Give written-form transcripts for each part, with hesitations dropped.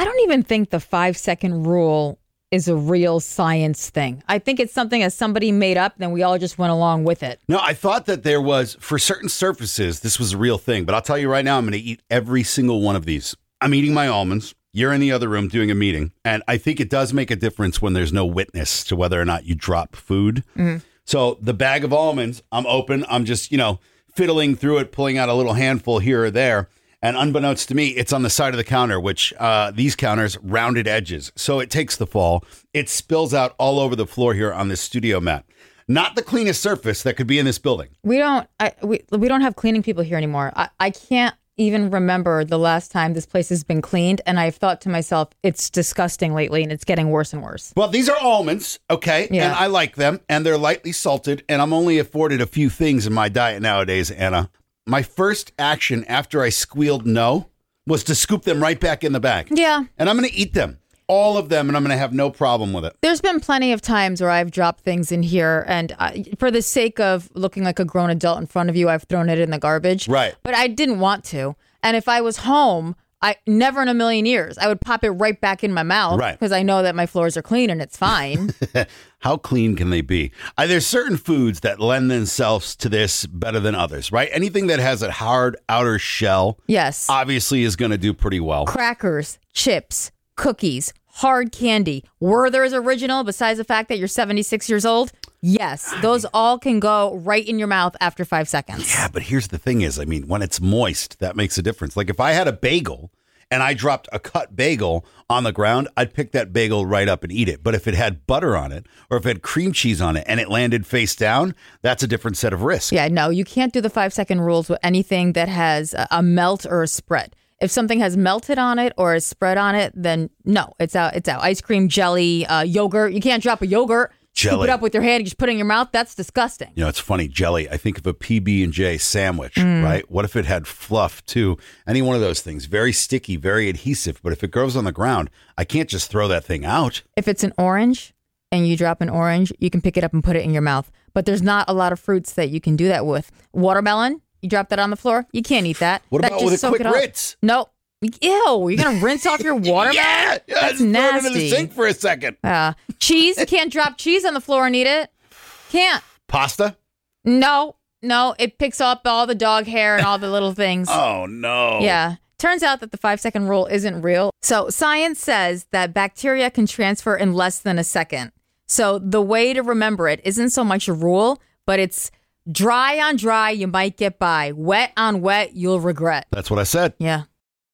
I don't even think the 5-second rule is a real science thing. I think it's something that somebody made up, and we all just went along with it. No, I thought that there was, for certain surfaces, this was a real thing. But I'll tell you right now, I'm going to eat every single one of these. I'm eating my almonds. You're in the other room doing a meeting. And I think it does make a difference when there's no witness to whether or not you drop food. Mm-hmm. So the bag of almonds, I'm open. I'm just, fiddling through it, pulling out a little handful here or there. And unbeknownst to me, it's on the side of the counter, which these counters, rounded edges. So it takes the fall. It spills out all over the floor here on this studio mat. Not the cleanest surface that could be in this building. We don't have cleaning people here anymore. I can't even remember the last time this place has been cleaned. And I've thought to myself, it's disgusting lately and it's getting worse and worse. Well, these are almonds, okay? Yeah. And I like them and they're lightly salted. And I'm only afforded a few things in my diet nowadays, Anna. My first action after I squealed no was to scoop them right back in the bag. Yeah. And I'm going to eat them. All of them, and I'm going to have no problem with it. There's been plenty of times where I've dropped things in here, and for the sake of looking like a grown adult in front of you, I've thrown it in the garbage. Right. But I didn't want to. And if I was home, I never in a million years, I would pop it right back in my mouth. Right. Because I know that my floors are clean and it's fine. How clean can they be? There's certain foods that lend themselves to this better than others, right? Anything that has a hard outer shell, yes, obviously is going to do pretty well. Crackers, chips, cookies, hard candy. Werther's original, besides the fact that you're 76 years old. Yes, those all can go right in your mouth after 5 seconds. Yeah, but here's the thing is, when it's moist, that makes a difference. Like if I had a bagel and I dropped a cut bagel on the ground, I'd pick that bagel right up and eat it. But if it had butter on it or if it had cream cheese on it and it landed face down, that's a different set of risk. Yeah, no, you can't do the 5-second rules with anything that has a melt or a spread. If something has melted on it or a spread on it, then no, it's out. It's out. Ice cream, jelly, yogurt. You can't drop a yogurt. Jelly. Scoop it up with your hand and just put it in your mouth. That's disgusting. It's funny. Jelly. I think of a PB&J sandwich, right? What if it had fluff too? Any one of those things. Very sticky, very adhesive. But if it goes on the ground, I can't just throw that thing out. If it's an orange and you drop an orange, you can pick it up and put it in your mouth. But there's not a lot of fruits that you can do that with. Watermelon, you drop that on the floor, you can't eat that. What about with a quick rinse? Nope. Ew, you're going to rinse off your watermelon? Yeah, that's nasty. nasty. Throw it in the sink for a second. Cheese, you can't drop cheese on the floor and eat it. Can't. Pasta? No, it picks up all the dog hair and all the little things. Oh, no. Yeah. Turns out that the 5-second rule isn't real. So science says that bacteria can transfer in less than a second. So the way to remember it isn't so much a rule, but it's dry on dry, you might get by. Wet on wet, you'll regret. That's what I said. Yeah.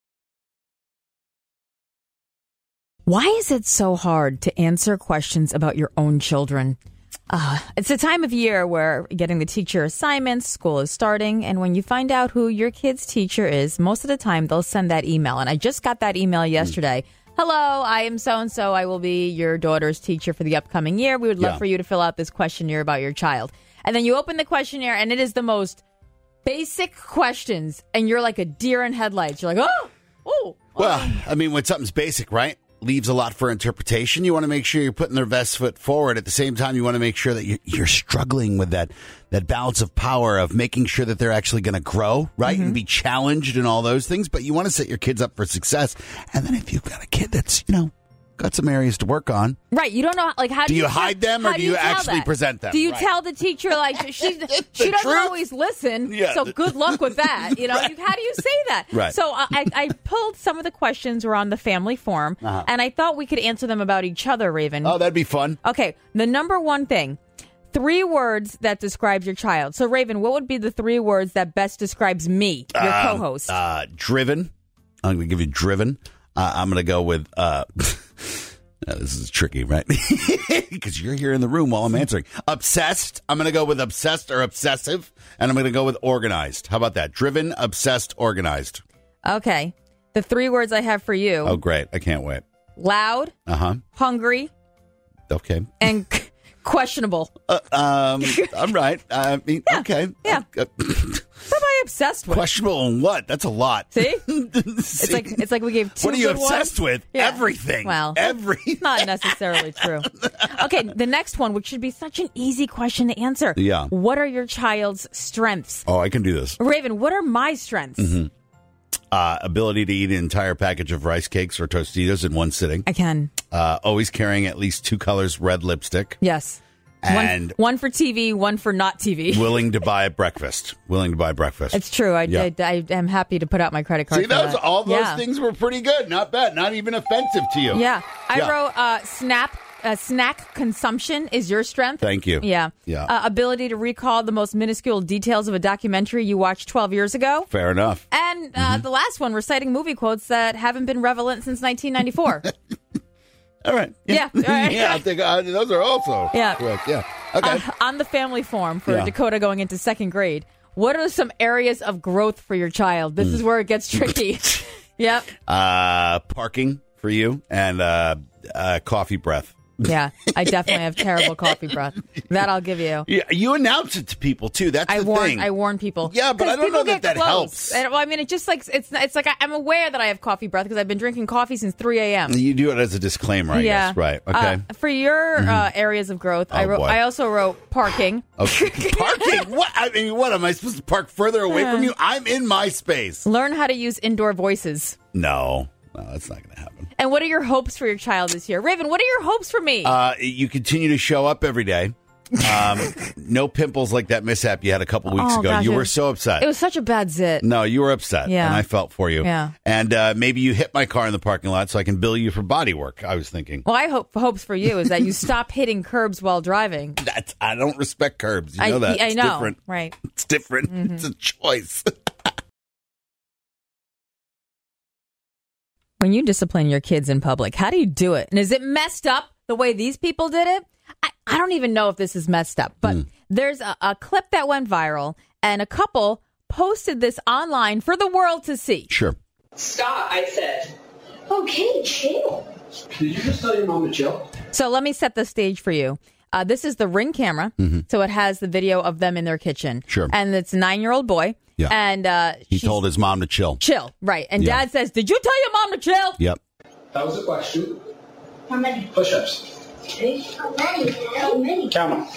Why is it so hard to answer questions about your own children? It's a time of year where getting the teacher assignments, school is starting, and when you find out who your kid's teacher is, most of the time they'll send that email. And I just got that email yesterday. Hello, I am so-and-so. I will be your daughter's teacher for the upcoming year. We would love for you to fill out this questionnaire about your child. And then you open the questionnaire, and it is the most basic questions, and you're like a deer in headlights. You're like, oh. Well, when something's basic, right? Leaves a lot for interpretation. You want to make sure you're putting their best foot forward. At the same time, you want to make sure that you're struggling with that balance of power of making sure that they're actually going to grow, right? And be challenged and all those things. But you want to set your kids up for success. And then if you've got a kid that's, got some areas to work on. Right. You don't know, how do you hide them or do you actually present them? Do you tell the teacher, she doesn't always listen, so good luck with that. Right. How do you say that? Right. So I pulled some of the questions were on the family form, and I thought we could answer them about each other, Raven. Oh, that'd be fun. Okay. The number one thing, 3 words that describes your child. So, Raven, what would be the 3 words that best describes me, your co-host? Driven. I'm going to give you driven. I'm going to go with... this is tricky, right? Because you're here in the room while I'm answering. Obsessed. I'm going to go with obsessed or obsessive. And I'm going to go with organized. How about that? Driven, obsessed, organized. Okay. The 3 words I have for you. Oh, great. I can't wait. Loud. Hungry. Okay. And questionable. I'm right. Okay. Yeah. What am I obsessed with? Questionable on what? That's a lot. See? It's like we gave 2 What are you good obsessed ones. with? Yeah. Everything. Well, not necessarily true. Okay, the next one, which should be such an easy question to answer. Yeah. What are your child's strengths? Oh, I can do this. Raven, what are my strengths? Ability to eat an entire package of rice cakes or Tostitos in one sitting. I can. Always carrying at least 2 colors red lipstick. Yes. And one for TV, one for not TV. willing to buy breakfast. It's true. I am happy to put out my credit card. See, all those things were pretty good. Not bad. Not even offensive to you. Yeah. I wrote snack consumption is your strength. Thank you. Yeah. Ability to recall the most minuscule details of a documentary you watched 12 years ago. Fair enough. And the last one, reciting movie quotes that haven't been relevant since 1994. All right. Yeah. All right. Yeah, I think those are also correct. Yeah. Okay. On the family form for Dakota going into second grade, what are some areas of growth for your child? This is where it gets tricky. Yep. Parking for you and coffee breath. Yeah, I definitely have terrible coffee breath. That I'll give you. Yeah, you announce it to people too. That's the thing. I warn people. Yeah, but I don't know that helps. And, well, I mean, it just like it's like I'm aware that I have coffee breath because I've been drinking coffee since 3 a.m. You do it as a disclaimer, I guess. Right. Okay. For your areas of growth, I also wrote parking. Okay. Parking? What? I mean, what am I supposed to park further away from you? I'm in my space. Learn how to use indoor voices. No, that's not going to happen. And what are your hopes for your child this year? Raven, what are your hopes for me? You continue to show up every day. No pimples like that mishap you had a couple weeks ago. Gosh, you were so upset. It was such a bad zit. No, you were upset. Yeah. And I felt for you. Yeah. And maybe you hit my car in the parking lot so I can bill you for body work, I was thinking. Well, hopes for you is that you stop hitting curbs while driving. I don't respect curbs. You know that. I It's know. different. Right. It's different. Mm-hmm. It's a choice. When you discipline your kids in public, how do you do it? And is it messed up the way these people did it? I don't even know if this is messed up, but there's a clip that went viral, and a couple posted this online for the world to see. Sure. Stop, I said. Okay, chill. Did you just tell your mom to chill? So let me set the stage for you. This is the Ring camera, so it has the video of them in their kitchen. Sure. And it's a 9-year-old boy. Yeah. And he told his mom to chill. Chill, right. And Dad says, did you tell your mom to chill? Yep. That was the question. How many? Push-ups. How many? How many? Count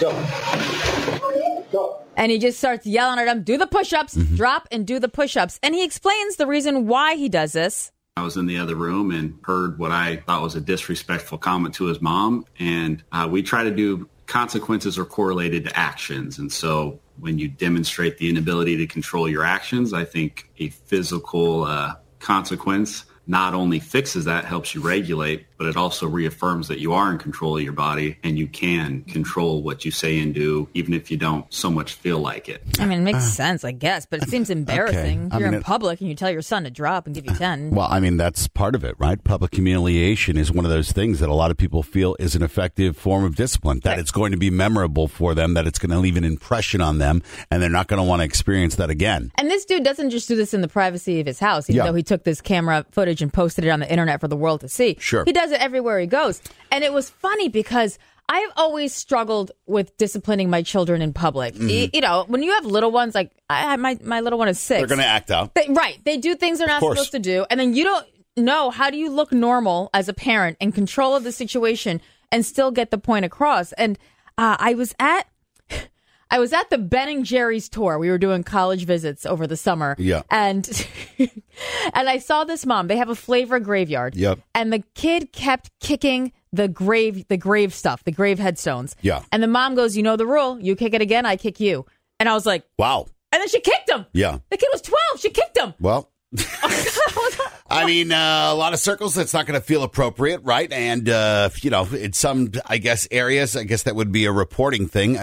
them. Go. And he just starts yelling at them, do the push-ups, drop and do the push-ups. And he explains the reason why he does this. I was in the other room and heard what I thought was a disrespectful comment to his mom. And we try to do consequences are correlated to actions. And so when you demonstrate the inability to control your actions, I think a physical consequence not only fixes that, helps you regulate, but it also reaffirms that you are in control of your body and you can control what you say and do, even if you don't so much feel like it. I mean, it makes sense, I guess, but it seems embarrassing. Okay. You're in public and you tell your son to drop and give you 10. Well, I mean, that's part of it, right? Public humiliation is one of those things that a lot of people feel is an effective form of discipline, that it's going to be memorable for them, that it's going to leave an impression on them, and they're not going to want to experience that again. And this dude doesn't just do this in the privacy of his house, even though he took this camera footage and posted it on the internet for the world to see. Sure. He does it everywhere he goes. And it was funny because I've always struggled with disciplining my children in public. You know, when you have little ones, like my little one is 6. They're going to act out. They do things they're not supposed to do. And then you don't know, how do you look normal as a parent in control of the situation and still get the point across? And I was at the Ben & Jerry's tour. We were doing college visits over the summer. Yeah. And and I saw this mom. They have a Flavor graveyard. Yep. And the kid kept kicking the grave stuff, the grave headstones. Yeah. And the mom goes, you know the rule. You kick it again, I kick you. And I was like, wow. And then she kicked him. Yeah. The kid was 12. She kicked him. Well, I mean, a lot of circles, that's not going to feel appropriate, right? And, you know, in some, I guess, areas, I guess that would be a reporting thing.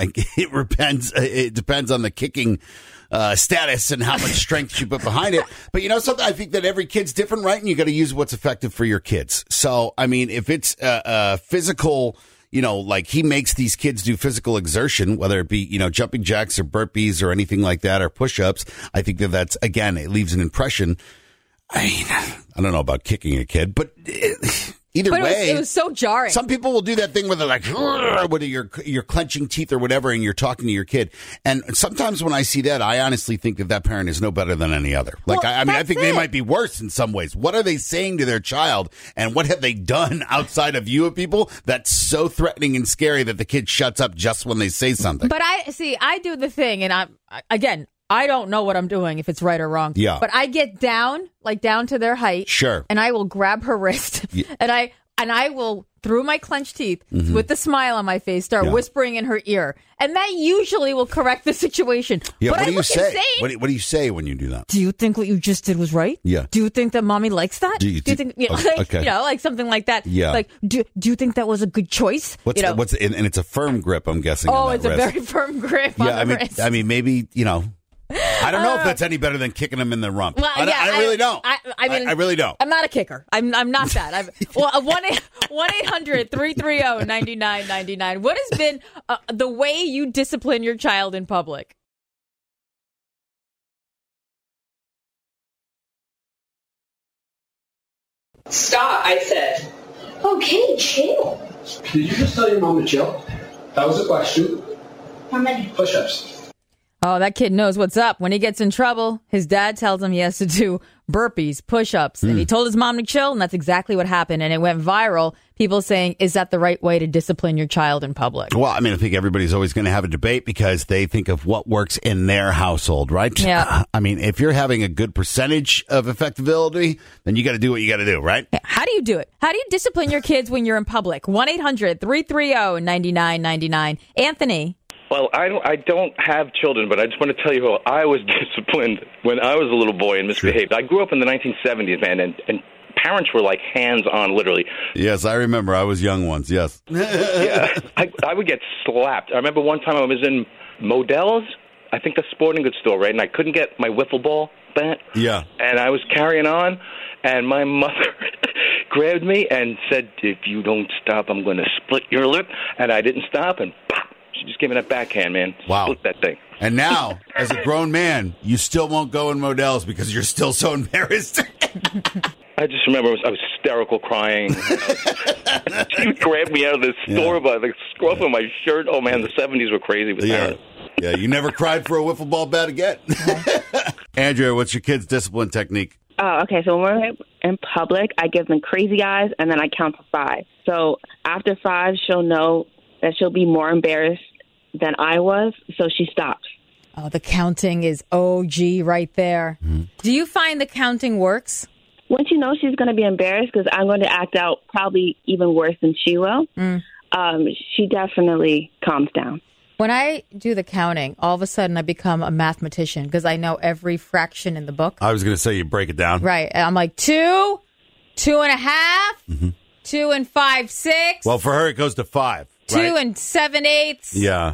It depends on the kicking status and how much strength you put behind it. But, you know, something, I think that every kid's different, right? And you got to use what's effective for your kids. So, I mean, if it's physical, you know, like he makes these kids do physical exertion, whether it be, you know, jumping jacks or burpees or anything like that, or push-ups, I think that's, again, it leaves an impression. I mean, I don't know about kicking a kid, but either way, it was so jarring. Some people will do that thing where they're like, whether you're clenching teeth or whatever, and you're talking to your kid. And sometimes when I see that, I honestly think that parent is no better than any other. Like, well, I mean, I think they might be worse in some ways. What are they saying to their child, and what have they done outside of view of people that's so threatening and scary that the kid shuts up just when they say something? But I do the thing, and I don't know what I'm doing if it's right or wrong. Yeah. But I get down to their height. Sure. And I will grab her wrist. Yeah. And I will, through my clenched teeth, with a smile on my face, start whispering in her ear. And that usually will correct the situation. Yeah, but what I do you look say? insane. What do you say when you do that? Do you think what you just did was right? Yeah. Do you think that mommy likes that? Do you think, okay. like something like that? Yeah. Like, do you think that was a good choice? And it's a firm grip, I'm guessing. Oh, on that it's wrist. a very firm grip on the wrist. I mean, maybe, I don't know if that's any better than kicking them in the rump. Well, I really don't. I mean, I really don't. I'm not a kicker. I'm not that. 1-800-330-9999. What has been the way you discipline your child in public? Stop, I said. Okay, chill. Did you just tell your mom to chill? That was a question. How many? Push-ups. Oh, that kid knows what's up. When he gets in trouble, his dad tells him he has to do burpees, push-ups. And he told his mom to chill, and that's exactly what happened. And it went viral. People saying, is that the right way to discipline your child in public? Well, I mean, I think everybody's always going to have a debate because they think of what works in their household, right? Yeah. I mean, if you're having a good percentage of effectability, then you got to do what you got to do, right? How do you do it? How do you discipline your kids when you're in public? 1-800-330-9999. Anthony. Well, I don't have children, but I just want to tell you how I was disciplined when I was a little boy and misbehaved. I grew up in the 1970s, man, and parents were like hands-on, literally. Yes, I remember. I was young once, yes. Yeah, I would get slapped. I remember one time I was in Modell's, I think the sporting goods store, right, and I couldn't get my wiffle ball bat. Yeah. And I was carrying on, and my mother grabbed me and said, if you don't stop, I'm going to split your lip. And I didn't stop, and pop. She just gave me that backhand, man. Wow. Split that thing. And now, as a grown man, you still won't go in Modell's because you're still so embarrassed. I just remember I was hysterical crying. She grabbed me out of the store by the scruff of my shirt. Oh, man, the 70s were crazy with that. Yeah, you never cried for a wiffle ball bat again. Andrea, what's your kid's discipline technique? Oh, okay. So when we're in public, I give them crazy eyes, and then I count to 5. So after 5, she'll know that she'll be more embarrassed than I was, so she stops. Oh, the counting is OG right there. Mm-hmm. Do you find the counting works? When she knows she's going to be embarrassed, because I'm going to act out probably even worse than she will, she definitely calms down. When I do the counting, all of a sudden I become a mathematician because I know every fraction in the book. I was going to say you break it down. Right. And I'm like 2, 2.5, 2 and 5, 6. Well, for her, it goes to 5. 2 right? and 7/8. Yeah.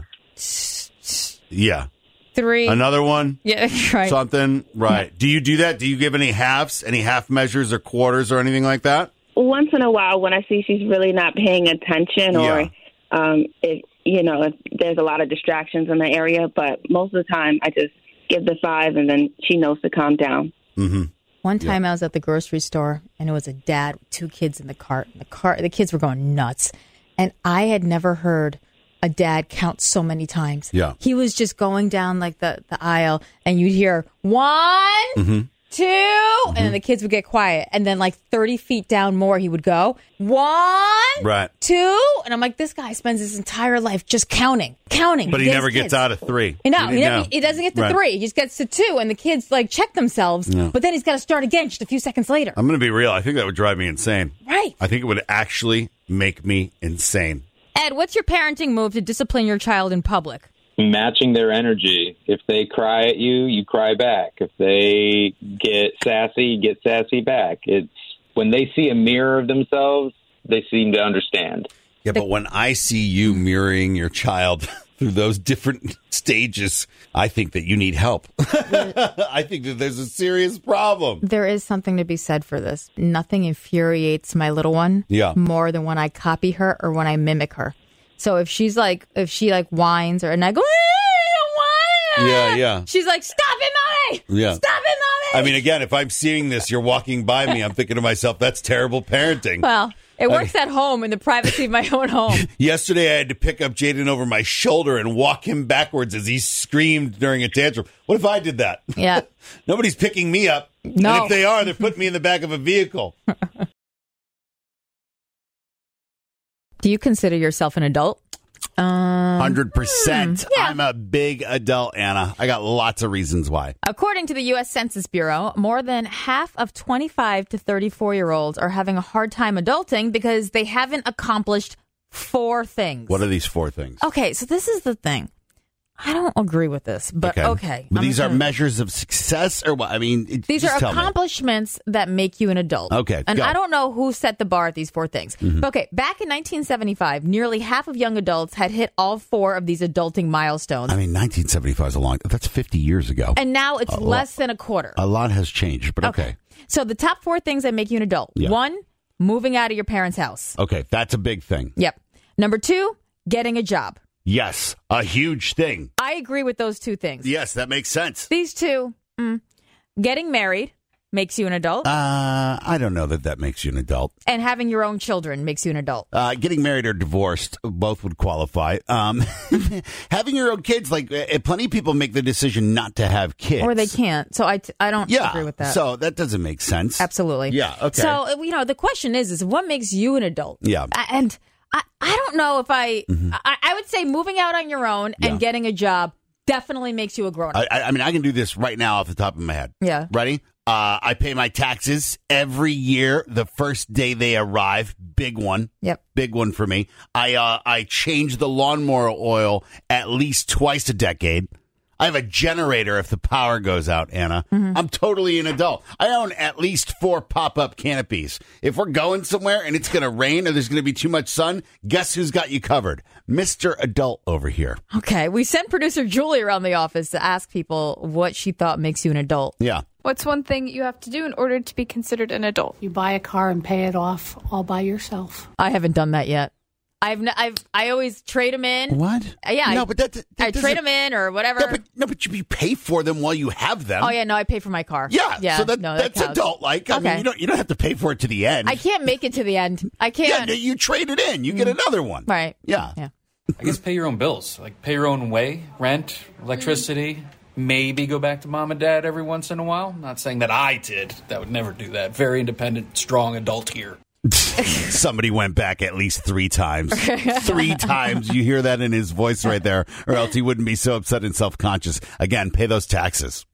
Yeah. 3. Another one? Yeah, right. Something? Right. Do you do that? Do you give any halves, any half measures or quarters or anything like that? Once in a while when I see she's really not paying attention or if there's a lot of distractions in the area, but most of the time I just give the 5 and then she knows to calm down. Mm-hmm. One time I was at the grocery store and it was a dad with 2 kids in the cart. The kids were going nuts. And I had never heard a dad count so many times. Yeah. He was just going down like the aisle and you'd hear 1, 2, and then the kids would get quiet. And then like 30 feet down more, he would go 1, right. 2. And I'm like, this guy spends his entire life just counting. But he never gets out of 3. No, he doesn't get to 3. He just gets to 2. And the kids like check themselves. Yeah. But then he's got to start again just a few seconds later. I'm going to be real. I think that would drive me insane. Right. I think it would actually make me insane. Ed, what's your parenting move to discipline your child in public? Matching their energy. If they cry at you, you cry back. If they get sassy, you get sassy back. It's when they see a mirror of themselves, they seem to understand. Yeah, but when I see you mirroring your child through those different stages, I think that you need help. I think that there's a serious problem. There is something to be said for this. Nothing infuriates my little one more than when I copy her or when I mimic her. So if she whines and I go, she's like, stop it, Mommy! Yeah. Stop it, Mommy! I mean, again, if I'm seeing this, you're walking by me, I'm thinking to myself, that's terrible parenting. Well, it works at home in the privacy of my own home. Yesterday, I had to pick up Jaden over my shoulder and walk him backwards as he screamed during a tantrum. What if I did that? Yeah. Nobody's picking me up. No. And if they are, they're putting me in the back of a vehicle. Do you consider yourself an adult? 100%. Yeah. I'm a big adult, Anna. I got lots of reasons why. According to the U.S. Census Bureau, more than half of 25 to 34-year-olds are having a hard time adulting because they haven't accomplished 4 things. What are these 4 things? Okay, so this is the thing. I don't agree with this, but okay. But these are measures of success or what? I mean, these are accomplishments that make you an adult. Okay, and go. I don't know who set the bar at these 4 things. But okay, back in 1975, nearly half of young adults had hit all 4 of these adulting milestones. I mean, 1975 is that's 50 years ago. And now it's less than a quarter. A lot has changed, but okay. So the top 4 things that make you an adult. Yeah. 1, moving out of your parents' house. Okay, that's a big thing. Yep. Number 2, getting a job. Yes, a huge thing. I agree with those 2 things. Yes, that makes sense. These 2, getting married makes you an adult. I don't know that makes you an adult. And having your own children makes you an adult. Getting married or divorced, both would qualify. Having your own kids, plenty of people make the decision not to have kids. Or they can't. So I don't agree with that. So that doesn't make sense. Absolutely. Yeah, okay. So, the question is what makes you an adult? Yeah. And I don't know if I would say moving out on your own and getting a job definitely makes you a grown-up. I mean, I can do this right now off the top of my head. Yeah. Ready? I pay my taxes every year the first day they arrive. Big one. Yep. Big one for me. I change the lawnmower oil at least twice a decade. I have a generator if the power goes out, Anna. Mm-hmm. I'm totally an adult. I own at least 4 pop-up canopies. If we're going somewhere and it's going to rain or there's going to be too much sun, guess who's got you covered? Mr. Adult over here. Okay. We sent producer Julie around the office to ask people what she thought makes you an adult. Yeah. What's one thing you have to do in order to be considered an adult? You buy a car and pay it off all by yourself. I haven't done that yet. I always trade them in. What? Yeah. No, but I trade them in or whatever. No, but you pay for them while you have them. Oh yeah, no, I pay for my car. Yeah. So that's adult-like. I mean, you don't have to pay for it to the end. I can't make it to the end. I can't. Yeah, you trade it in. You get another one. Right. Yeah. I guess pay your own bills, like pay your own way, rent, electricity. Maybe go back to mom and dad every once in a while. Not saying that I did. That would never do that. Very independent, strong adult here. Somebody went back at least 3 times. 3 times. You hear that in his voice right there, or else he wouldn't be so upset and self-conscious. Again, pay those taxes.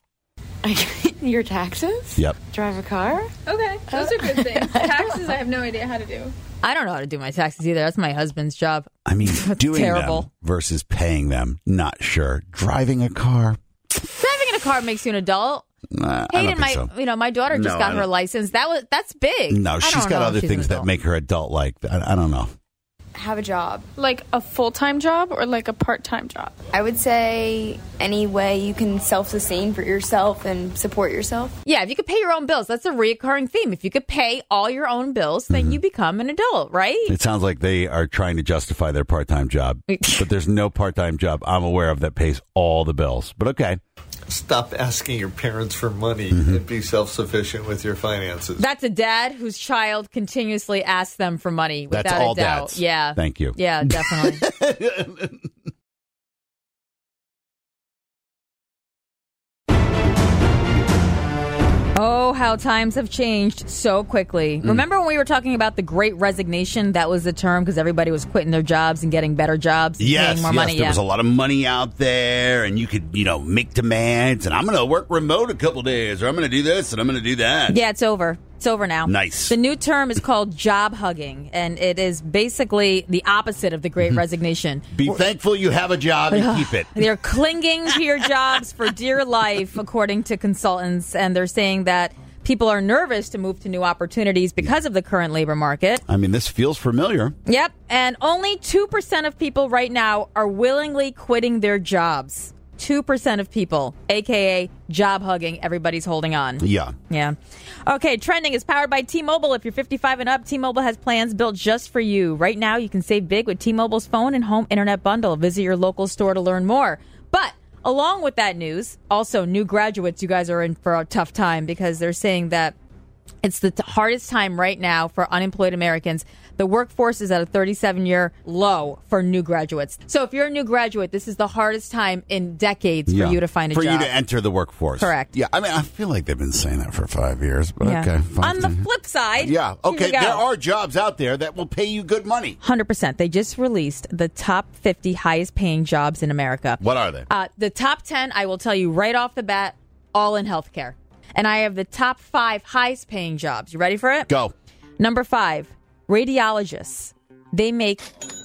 Your taxes? Yep. Drive a car? Okay, those are good things. Taxes, I have no idea how to do. I don't know how to do my taxes either. That's my husband's job. I mean, doing terrible. them versus paying them, not sure. Driving a car. Driving in a car makes you an adult. I don't think so. My daughter just got her license. That's big. No, she's got other things that make her adult-like. I don't know. Have a job. Like a full-time job or like a part-time job? I would say any way you can self-sustain for yourself and support yourself. Yeah, if you could pay your own bills, that's a reoccurring theme. If you could pay all your own bills, then you become an adult, right? It sounds like they are trying to justify their part-time job. But there's no part-time job I'm aware of that pays all the bills. But okay. Stop asking your parents for money and be self-sufficient with your finances. That's a dad whose child continuously asks them for money without That's all a doubt. dads. Yeah. Thank you. Yeah, definitely. Oh, how times have changed so quickly. Remember when we were talking about the Great Resignation? That was the term because everybody was quitting their jobs and getting better jobs and paying more money. There was a lot of money out there, and you could, make demands, and I'm going to work remote a couple days, or I'm going to do this, and I'm going to do that. Yeah, it's over. It's over now. Nice. The new term is called job hugging, and it is basically the opposite of the Great Resignation. Be thankful you have a job and keep it. They're clinging to your jobs for dear life, according to consultants, and they're saying that people are nervous to move to new opportunities because of the current labor market. I mean, this feels familiar. Yep, and only 2% of people right now are willingly quitting their jobs. 2% of people, a.k.a. job hugging, everybody's holding on. Yeah. Okay, Trending is powered by T-Mobile. If you're 55 and up, T-Mobile has plans built just for you. Right now, you can save big with T-Mobile's phone and home internet bundle. Visit your local store to learn more. But along with that news, also new graduates, you guys are in for a tough time because they're saying that It's the hardest time right now for unemployed Americans. The workforce is at a 37-year low for new graduates. So if you're a new graduate, this is the hardest time in decades for you to find a job. For you to enter the workforce. Correct. Yeah, I mean, I feel like they've been saying that for 5 years, but okay. On the flip side, okay, there are jobs out there that will pay you good money. 100%. They just released the top 50 highest paying jobs in America. What are they? The top 10, I will tell you right off the bat, all in healthcare. And I have the top 5 highest paying jobs. You ready for it? Go. Number 5, radiologists. They make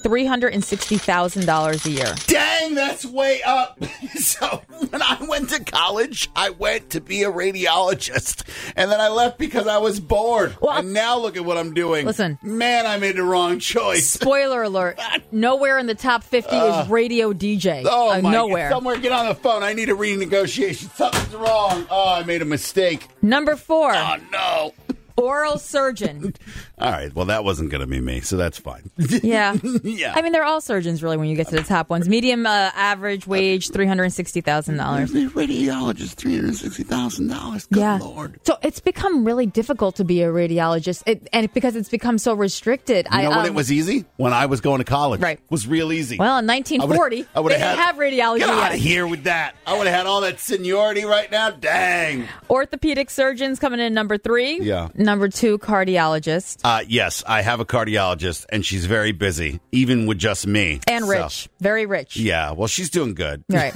$360,000 a year. Dang, that's way up. So when I went to college, I went to be a radiologist. And then I left because I was bored. Well, and now look at what I'm doing. Listen. Man, I made the wrong choice. Spoiler alert. Nowhere in the top 50 is radio DJ. Oh, my nowhere. God. Somewhere, get on the phone. I need a renegotiation. Something's wrong. Oh, I made a mistake. Number 4. Oh, no. Oral surgeon. All right. Well, that wasn't going to be me, so that's fine. Yeah. Yeah. I mean, they're all surgeons, really, when you get to the top ones. Medium average wage, $360,000. The radiologist, $360,000. Good Lord. So it's become really difficult to be a radiologist, because it's become so restricted. You know when it was easy? When I was going to college. Right. It was real easy. Well, in 1940, they didn't have radiology Get yet. out of here with that. I would have had all that seniority right now. Dang. Orthopedic surgeons coming in number 3. Yeah. Number 2, cardiologist. Yes, I have a cardiologist, and she's very busy, even with just me. And rich. Very rich. Yeah, well, she's doing good. Right.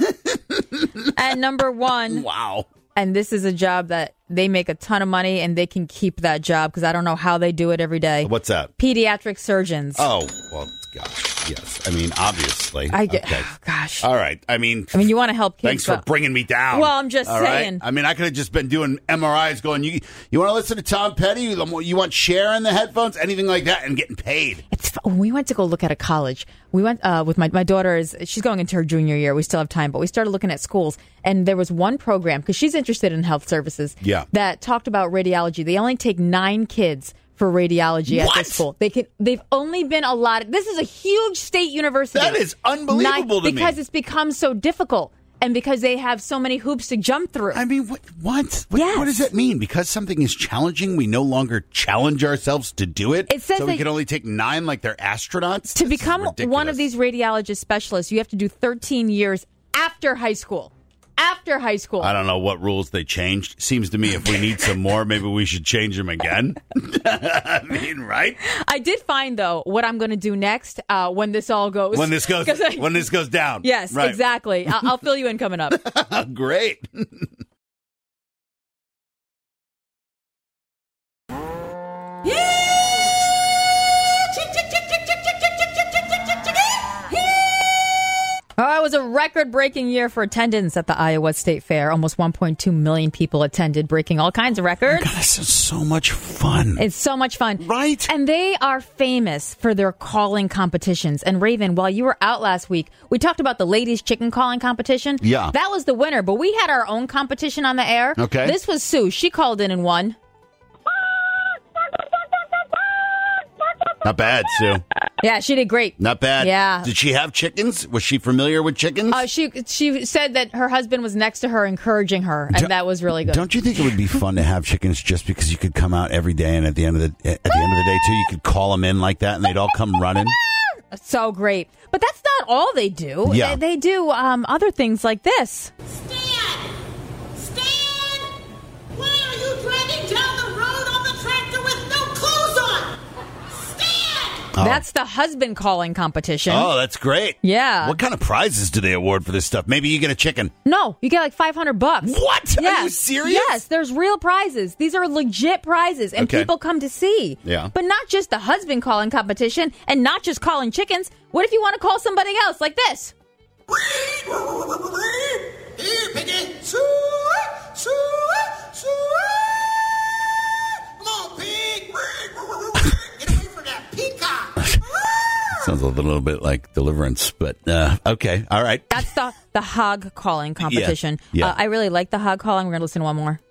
And number 1. Wow. And this is a job that they make a ton of money, and they can keep that job because I don't know how they do it every day. What's that? Pediatric surgeons. Oh, well, gosh, yes. I mean, obviously. Gosh. All right. I mean, you want to help kids. Thanks for bringing me down. Well, I'm just saying. Right? I mean, I could have just been doing MRIs going, you want to listen to Tom Petty? You want Cher in the headphones? Anything like that, and getting paid. When we went to go look at a college, we went with my daughter. She's going into her junior year. We still have time, but we started looking at schools, and there was one program, because she's interested in health services, that talked about radiology. They only take 9 kids for radiology at this school. They've only been allotted. This is a huge state university. That is unbelievable to me. Because it's become so difficult. And because they have so many hoops to jump through. I mean, what? Yes. What does that mean? Because something is challenging, we no longer challenge ourselves to do it? It says so we can only take 9 like they're astronauts? To become one of these radiologist specialists, you have to do 13 years after high school. After high school. I don't know what rules they changed. Seems to me if we need some more, maybe we should change them again. I mean, right? I did find, though, what I'm going to do next when this all goes. When this goes down. Yes, right. Exactly. I'll fill you in coming up. Great. Oh, it was a record-breaking year for attendance at the Iowa State Fair. Almost 1.2 million people attended, breaking all kinds of records. Oh God, this is so much fun. It's so much fun. Right. And they are famous for their calling competitions. And Raven, while you were out last week, we talked about the ladies' chicken calling competition. Yeah. That was the winner, but we had our own competition on the air. Okay. This was Sue. She called in and won. Not bad, Sue. Yeah, she did great. Not bad. Yeah. Did she have chickens? Was she familiar with chickens? She said that her husband was next to her, encouraging her, and that was really good. Don't you think it would be fun to have chickens just because you could come out every day, and at the end of the day too, you could call them in like that, and they'd all come running? So great. But that's not all they do. Yeah. They do other things like this. Stan! Why are you dragging down the road on the tractor with no clothes on? Oh. That's the husband calling competition. Oh, that's great. Yeah. What kind of prizes do they award for this stuff? Maybe you get a chicken. No, you get like $500. What? Yes. Are you serious? Yes, there's real prizes. These are legit prizes, and people come to see. Yeah. But not just the husband calling competition, and not just calling chickens. What if you want to call somebody else like this? Here, piggy. Come on, pig. Get away from that peacock. Sounds a little bit like Deliverance, but okay. All right. That's the hog calling competition. Yeah. I really like the hog calling. We're going to listen to one more.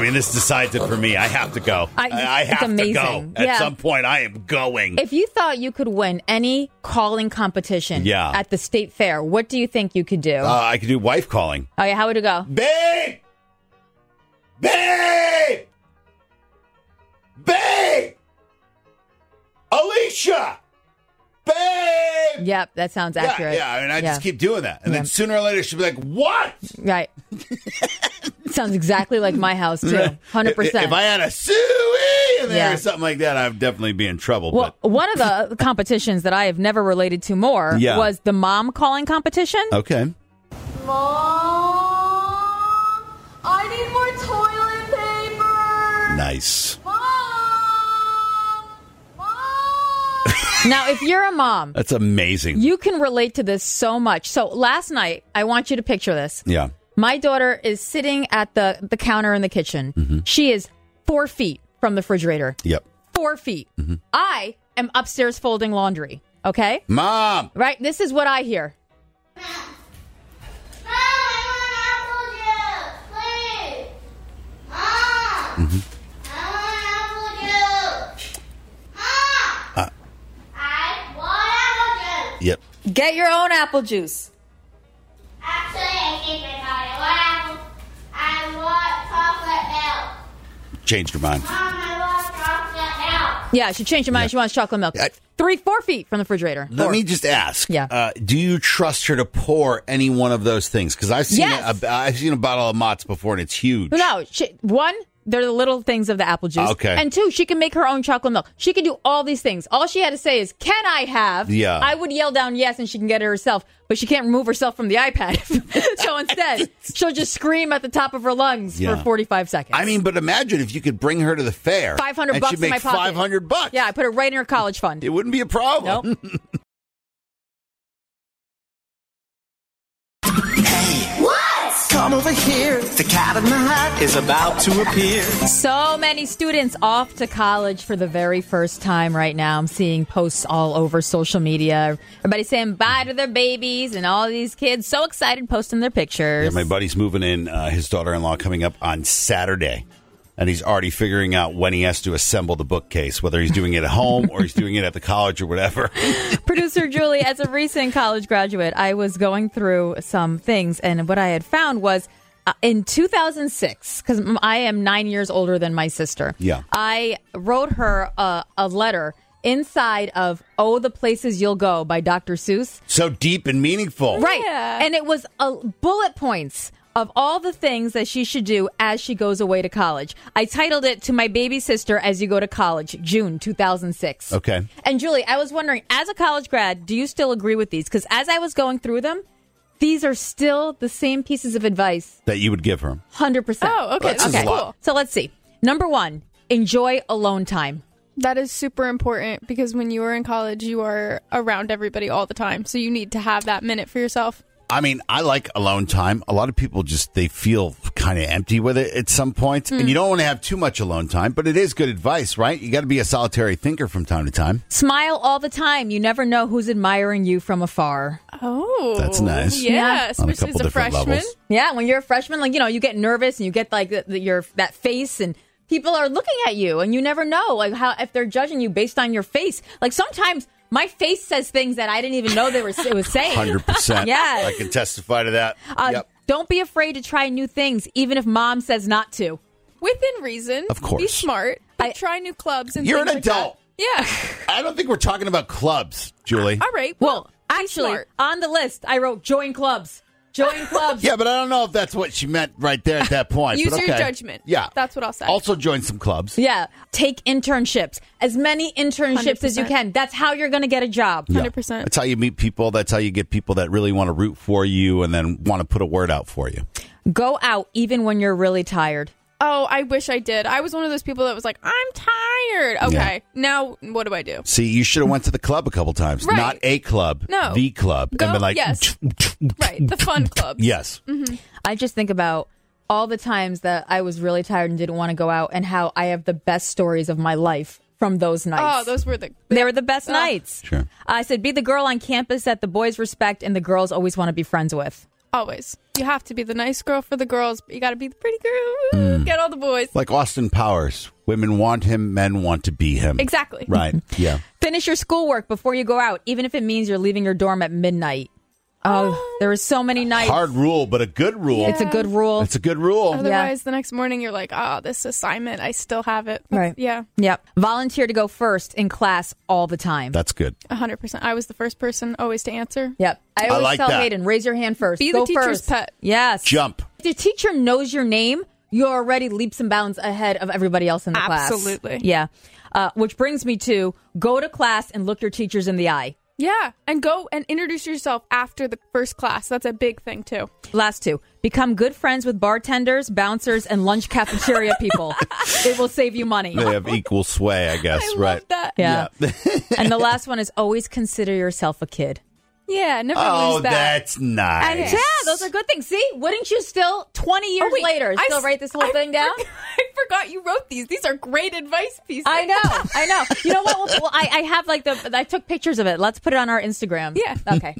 mean, this decides it for me. I have to go. I have to go. At some point, I am going. If you thought you could win any calling competition at the state fair, what do you think you could do? I could do wife calling. Oh, yeah. How would it go? Babe! Babe! Babe! Alicia! Babe! Yep, that sounds accurate. Yeah, I mean, I just keep doing that. And then sooner or later, she'll be like, what? Right. Sounds exactly like my house, too. 100%. If I had a suey in there or something like that, I'd definitely be in trouble. Well, one of the competitions that I have never related to more was the mom calling competition. Okay. Mom, I need more toilet paper. Nice. Now, if you're a mom, that's amazing. You can relate to this so much. So last night, I want you to picture this. Yeah. My daughter is sitting at the counter in the kitchen. Mm-hmm. She is 4 feet from the refrigerator. Yep. 4 feet. Mm-hmm. I am upstairs folding laundry. Okay? Mom! Right? This is what I hear. Mm-hmm. Yep. Get your own apple juice. Actually, I think I want chocolate milk. Changed her mind. Mom, I want chocolate milk. Yeah, she changed her mind. She wants chocolate milk. 4 feet from the refrigerator. Let me just ask. Yeah. Do you trust her to pour any one of those things? Because I've seen I've seen a bottle of Mott's before, and it's huge. No, one, they're the little things of the apple juice. Okay. And two, she can make her own chocolate milk. She can do all these things. All she had to say is, can I have? Yeah. I would yell down yes, and she can get it herself, but she can't remove herself from the iPad. So instead, she'll just scream at the top of her lungs for 45 seconds. I mean, but imagine if you could bring her to the fair. $500 and she'd make in my pocket. $500. Yeah, I put it right in her college fund. It wouldn't be a problem. Nope. Come over here, the Cat in the Hat is about to appear. So many students off to college for the very first time right now. I'm seeing posts all over social media. Everybody saying bye to their babies and all these kids so excited posting their pictures. Yeah, my buddy's moving in, his daughter-in-law coming up on Saturday. And he's already figuring out when he has to assemble the bookcase, whether he's doing it at home or he's doing it at the college or whatever. Producer Julie, as a recent college graduate, I was going through some things, and what I had found was in 2006, because I am 9 years older than my sister, I wrote her a letter inside of Oh, the Places You'll Go by Dr. Seuss. So deep and meaningful. Right. Yeah. And it was bullet points of all the things that she should do as she goes away to college. I titled it To My Baby Sister As You Go to College, June 2006. Okay. And Julie, I was wondering, as a college grad, do you still agree with these? Because as I was going through them, these are still the same pieces of advice that you would give her. 100%. Oh, okay. That's cool. So let's see. Number one, enjoy alone time. That is super important because when you are in college, you are around everybody all the time. So you need to have that minute for yourself. I mean, I like alone time. A lot of people they feel kind of empty with it at some point. And you don't want to have too much alone time, but it is good advice, right? You got to be a solitary thinker from time to time. Smile all the time. You never know who's admiring you from afar. Oh. That's nice. Yeah, especially as a freshman. Levels. Yeah, when you're a freshman, you get nervous and you get that face and people are looking at you and you never know how if they're judging you based on your face. Like sometimes my face says things that I didn't even know it was saying. 100%. Yeah. I can testify to that. Yep. Don't be afraid to try new things, even if mom says not to. Within reason. Of course. Be smart. But try new clubs and You're things an adult. Like Yeah. I don't think we're talking about clubs, Julie. All right. Well, actually, on the list, I wrote join clubs. Join clubs. Yeah, but I don't know if that's what she meant right there at that point. Use but your judgment. Yeah. That's what I'll say. Also join some clubs. Yeah. Take internships. As many internships 100%. as you can. That's how you're going to get a job. 100%. That's how you meet people. That's how you get people that really want to root for you and then want to put a word out for you. Go out even when you're really tired. Oh, I wish I did. I was one of those people that was like, I'm tired. Okay, now what do I do? See, you should have went to the club a couple times. Right. Not a club. No. The club. Go, and been like, yes. Right, the fun clubs. Yes. Mm-hmm. I just think about all the times that I was really tired and didn't want to go out and how I have the best stories of my life from those nights. Oh, those were they were the best nights. Sure. I said, be the girl on campus that the boys respect and the girls always want to be friends with. Always. You have to be the nice girl for the girls, but you got to be the pretty girl. Get all the boys. Like Austin Powers. Women want him, men want to be him. Exactly. Right. Yeah. Finish your schoolwork before you go out, even if it means you're leaving your dorm at midnight. Oh, there are so many nights. Hard rule, but a good rule. Yeah. It's a good rule. It's a good rule. Otherwise, the next morning you're like, this assignment, I still have it. Right. Yeah. Yep. Volunteer to go first in class all the time. That's good. 100%. I was the first person always to answer. Yep. I always like tell that. Hayden, raise your hand first. Be go the teacher's first. pet. Yes. Jump. If the teacher knows your name, you're already leaps and bounds ahead of everybody else in the class. Absolutely. Yeah. Which brings me to go to class and look your teachers in the eye. Yeah, and go and introduce yourself after the first class. That's a big thing, too. Last two. Become good friends with bartenders, bouncers, and lunch cafeteria people. It will save you money. They have equal sway, I guess. I right. love that. Yeah. And the last one is always consider yourself a kid. Yeah, never Oh, lose that. that's nice. And yeah, those are good things. See, wouldn't you still, 20 years later, still write this whole thing down? I forgot you wrote these. These are great advice pieces. I know. You know what? Well, I have I took pictures of it. Let's put it on our Instagram. Yeah. Okay.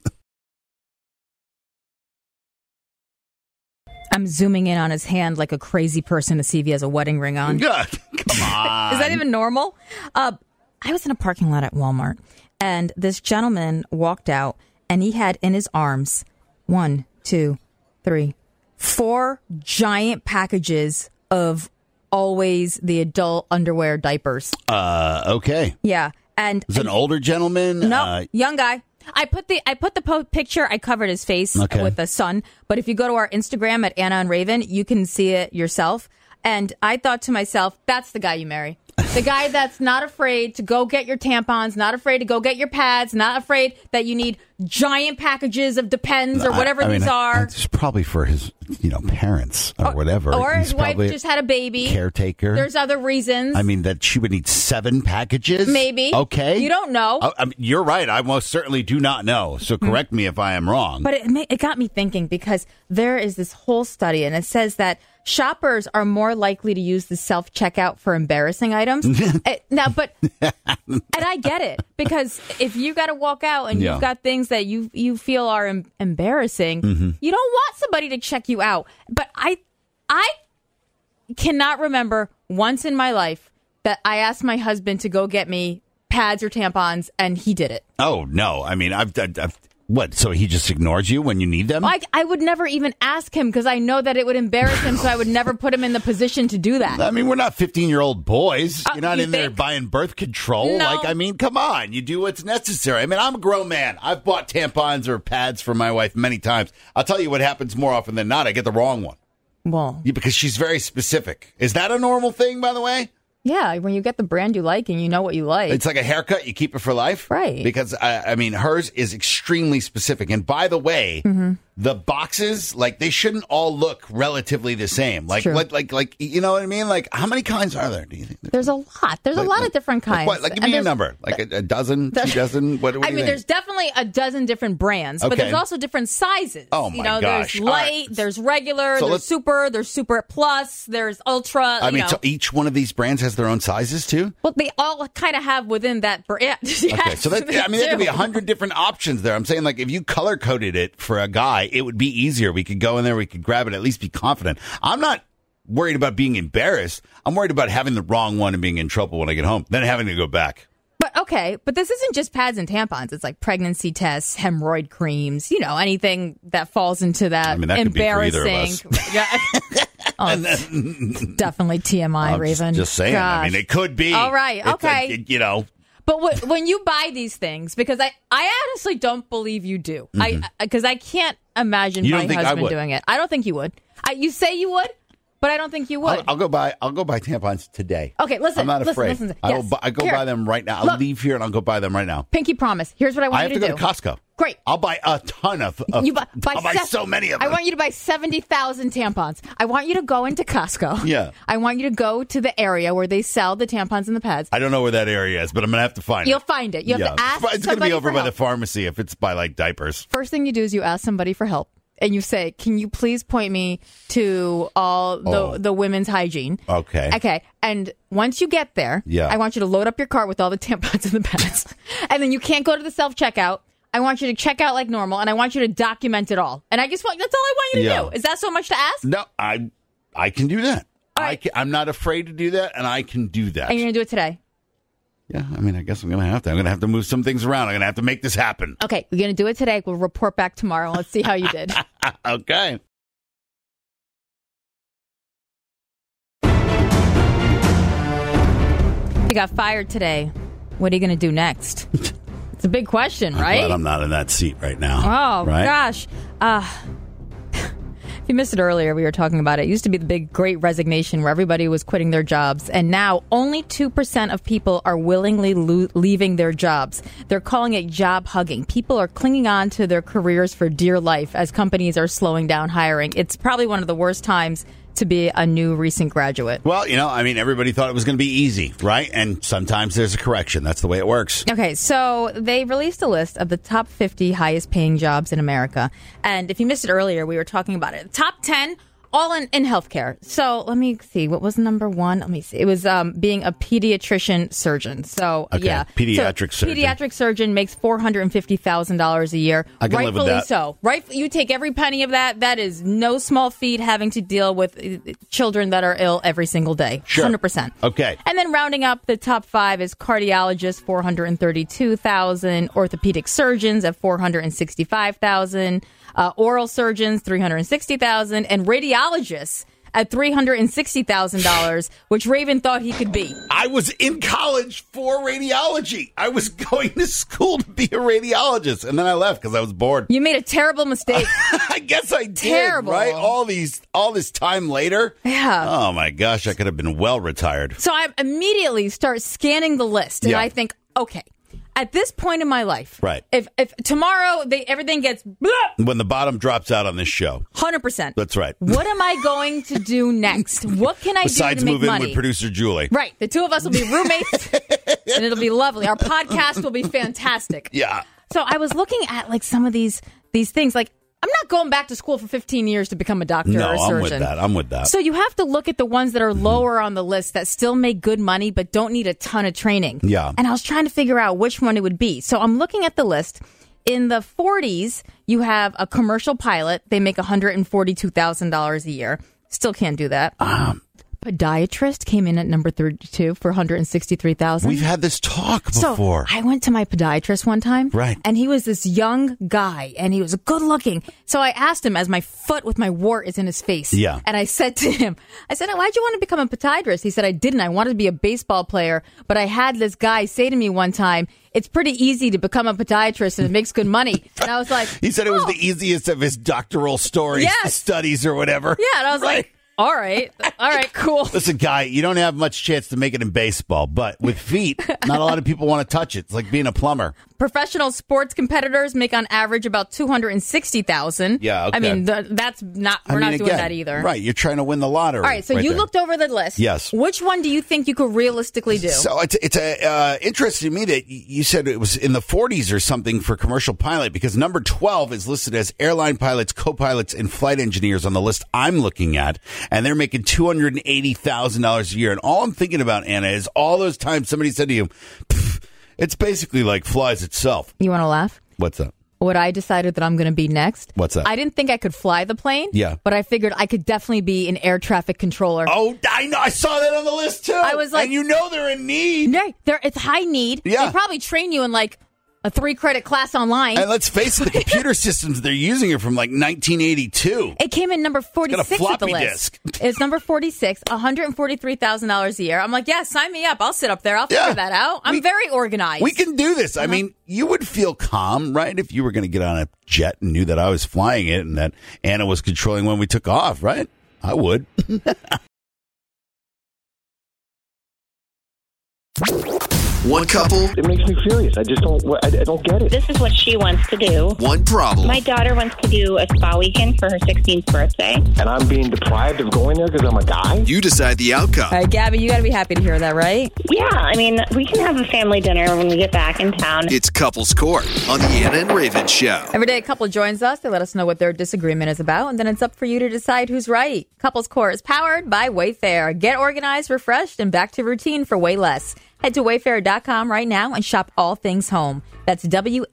I'm zooming in on his hand like a crazy person to see if he has a wedding ring on. God, come on. Is that even normal? I was in a parking lot at Walmart, and this gentleman walked out, and he had in his arms 1, 2, 3, 4 giant packages of Always the adult underwear diapers. Okay. Yeah, and Is it an older gentleman? No, young guy. I put the picture. I covered his face with the sun. But if you go to our Instagram at Anna and Raven, you can see it yourself. And I thought to myself, that's the guy you marry. The guy that's not afraid to go get your tampons, not afraid to go get your pads, not afraid that you need giant packages of Depends or whatever these are. It's probably for his, parents or whatever. Or He's his wife probably just had a baby. Caretaker. There's other reasons. I mean, that she would need 7 packages? Maybe. Okay. You don't know. I mean, you're right. I most certainly do not know. So correct me if I am wrong. But it got me thinking, because there is this whole study, and it says that shoppers are more likely to use the self-checkout for embarrassing items. And I get it, because if you got to walk out and you've got things that you feel are embarrassing, you don't want somebody to check you out. But I cannot remember once in my life that I asked my husband to go get me pads or tampons, and he did it. Oh, no. I mean, I've what? So he just ignores you when you need them? I would never even ask him, because I know that it would embarrass him, so I would never put him in the position to do that. I mean, we're not 15-year-old boys. You're not you in there think? buying birth control. No. Come on. You do what's necessary. I mean, I'm a grown man. I've bought tampons or pads for my wife many times. I'll tell you what happens more often than not. I get the wrong one. Well, because she's very specific. Is that a normal thing, by the way? Yeah, when you get the brand you like and you know what you like. It's like a haircut. You keep it for life. Right. Because, I mean, hers is extremely specific. And by the way, the boxes, they shouldn't all look relatively the same. Like, you know what I mean? Like, how many kinds are there, do you think? There's a lot. There's a lot of different kinds. Give me a number. Like a dozen, 2 dozen? What do you think? There's definitely a dozen different brands, but there's also different sizes. Oh, my gosh. There's light, there's regular, there's super plus, there's ultra. I mean, so each one of these brands has their own sizes, too? Well, they all kind of have within that brand. Yes, okay, so there could be 100 different options there. I'm saying, if you color-coded it for a guy, it would be easier. We could go in there, we could grab it, at least be confident. I'm not worried about being embarrassed. I'm worried about having the wrong one and being in trouble when I get home, then having to go back. But this isn't just pads and tampons. It's like pregnancy tests, hemorrhoid creams, anything that falls into that, that embarrassing. Could be for either of us. Definitely TMI, Raven. Just saying. Gosh. I mean, it could be. All right. Okay. But when you buy these things, because I honestly don't believe you do. Because I can't imagine my husband doing it. I don't think you would. You say you would, but I don't think you would. I'll go buy tampons today. Okay, listen. I'm not afraid. Listen. I'll go buy them right now. I'll leave here and I'll go buy them right now. Pinky promise. Here's what I want you to do. I have to go to Costco. Great. I'll buy a ton of I'll buy so many of them. I want you to buy 70,000 tampons. I want you to go into Costco. Yeah. I want you to go to the area where they sell the tampons and the pads. I don't know where that area is, but I'm going to have to find it. You'll find it. You have to ask It's going to be over by help. the pharmacy if it's by diapers. First thing you do is you ask somebody for help. And you say, can you please point me to all the women's hygiene? Okay. Okay. And once you get there, I want you to load up your cart with all the tampons and the pads. And then you can't go to the self-checkout I want you to check out like normal, and I want you to document it all. And that's all I want you to do. Is that so much to ask? No, I can do that. Right. I'm not afraid to do that, and I can do that. And you're going to do it today? Yeah, I mean, I guess I'm going to have to. I'm going to have to move some things around. I'm going to have to make this happen. Okay, we're going to do it today. We'll report back tomorrow. Let's see how you did. Okay. You got fired today. What are you going to do next? It's a big question, right? I'm glad I'm not in that seat right now. Oh, right? Gosh. If you missed it earlier, we were talking about it. It used to be the big great resignation where everybody was quitting their jobs. And now only 2% of people are willingly leaving their jobs. They're calling it job hugging. People are clinging on to their careers for dear life as companies are slowing down hiring. It's probably one of the worst times to be a new recent graduate. Well, everybody thought it was going to be easy, right? And sometimes there's a correction. That's the way it works. Okay, so they released a list of the top 50 highest paying jobs in America. And if you missed it earlier, we were talking about it. Top 10, all in healthcare. So let me see. What was number one? Let me see. It was being a pediatrician surgeon. So, okay. Yeah. Pediatric surgeon. Pediatric surgeon makes $450,000 a year. I can live with that. So. You take every penny of that. That is no small feat having to deal with children that are ill every single day. Sure. 100%. Okay. And then rounding up the top 5 is cardiologists, $432,000, orthopedic surgeons at $465,000. Oral surgeons, $360,000, and radiologists at $360,000, which Raven thought he could be. I was in college for radiology. I was going to school to be a radiologist, and then I left because I was bored. You made a terrible mistake. I guess I did. Terrible. Right? All this time later. Yeah. Oh my gosh, I could have been well retired. So I immediately start scanning the list, and I think, okay. At this point in my life, right? If tomorrow everything gets when the bottom drops out on this show, 100%. That's right. What am I going to do next? What can I Besides do to make move money? in with producer Julie, right? The two of us will be roommates, and it'll be lovely. Our podcast will be fantastic. Yeah. So I was looking at like some of these things, like. I'm not going back to school for 15 years to become a doctor or a surgeon. I'm with that. So you have to look at the ones that are lower on the list that still make good money but don't need a ton of training. Yeah. And I was trying to figure out which one it would be. So I'm looking at the list. In the 40s, you have a commercial pilot. They make $142,000 a year. Still can't do that. Podiatrist came in at number 32 for $163,000. We've had this talk before. So I went to my podiatrist one time, right? And he was this young guy, and he was good looking. So I asked him, as my foot with my wart is in his face, yeah. And I said to him, "Why'd you want to become a podiatrist?" He said, "I didn't. I wanted to be a baseball player, but I had this guy say to me one time, it's pretty easy to become a podiatrist and it makes good money." And I was like, he said it was the easiest of his doctoral stories, studies or whatever. Yeah, and I was like, all right, cool. Listen, Guy, you don't have much chance to make it in baseball, but with feet, not a lot of people want to touch it. It's like being a plumber. Professional sports competitors make on average about $260,000. Yeah, okay. I mean, that's not. We're not doing that either. Right, you're trying to win the lottery. All right, so you looked over the list. Yes. Which one do you think you could realistically do? So it's interesting to me that you said it was in the 40s or something for commercial pilot, because number 12 is listed as airline pilots, co-pilots, and flight engineers on the list I'm looking at, and they're making $280,000 a year. And all I'm thinking about, Anna, is all those times somebody said to you, it's basically like flies itself. You want to laugh? What's that? What I decided that I'm going to be next. What's that? I didn't think I could fly the plane. Yeah. But I figured I could definitely be an air traffic controller. Oh, I know. I saw that on the list, too. I was like... And they're in need. No, it's high need. Yeah. They probably train you in like a 3-credit class online. And let's face it, the computer systems they're using are from like 1982. It came in number 46 at the list. It's number 46, $143,000 a year. I'm like, yeah, sign me up. I'll sit up there. I'll figure that out. I'm very organized. We can do this. I mean, you would feel calm, right, if you were going to get on a jet and knew that I was flying it and that Anna was controlling when we took off, right? I would. One couple. It makes me furious. I don't get it. This is what she wants to do. One problem. My daughter wants to do a spa weekend for her 16th birthday. And I'm being deprived of going there because I'm a guy? You decide the outcome. All right, Gabby, you got to be happy to hear that, right? Yeah, I mean, we can have a family dinner when we get back in town. It's Couples Court on the Anna and Raven Show. Every day a couple joins us. They let us know what their disagreement is about, and then it's up for you to decide who's right. Couples Court is powered by Wayfair. Get organized, refreshed, and back to routine for way less. Head to Wayfair.com right now and shop all things home. That's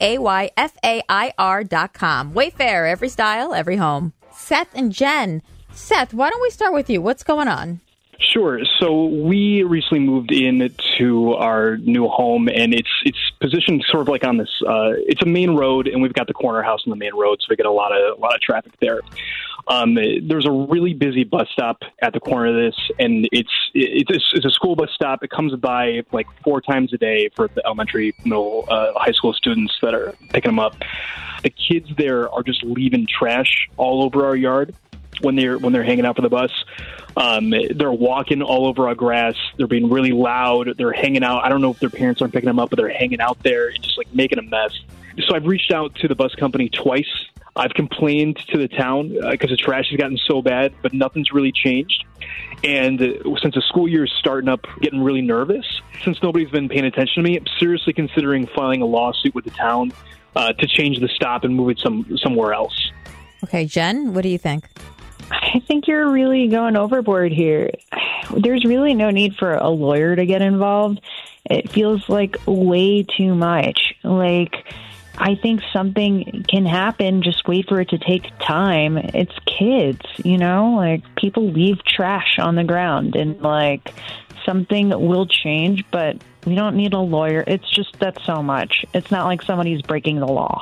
WAYFAIR.com. Wayfair, every style, every home. Seth and Jen. Seth, why don't we start with you? What's going on? Sure. So we recently moved into our new home, and it's positioned sort of like on this. It's a main road, and we've got the corner house on the main road, so we get a lot of traffic there. There's a really busy bus stop at the corner of this, and it's a school bus stop. It comes by like 4 times a day for the elementary, middle, high school students that are picking them up. The kids there are just leaving trash all over our yard when they're hanging out for the bus. They're walking all over our grass. They're being really loud. They're hanging out. I don't know if their parents aren't picking them up, but they're hanging out there and just like making a mess. So I've reached out to the bus company twice. I've complained to the town because the trash has gotten so bad, but nothing's really changed. And since the school year is starting up, getting really nervous. Since nobody's been paying attention to me, I'm seriously considering filing a lawsuit with the town to change the stop and move it somewhere else. Okay, Jen, what do you think? I think you're really going overboard here. There's really no need for a lawyer to get involved. It feels like way too much. Like, I think something can happen. Just wait for it to take time. It's kids, like people leave trash on the ground and like something will change, but we don't need a lawyer. It's just that's so much. It's not like somebody's breaking the law.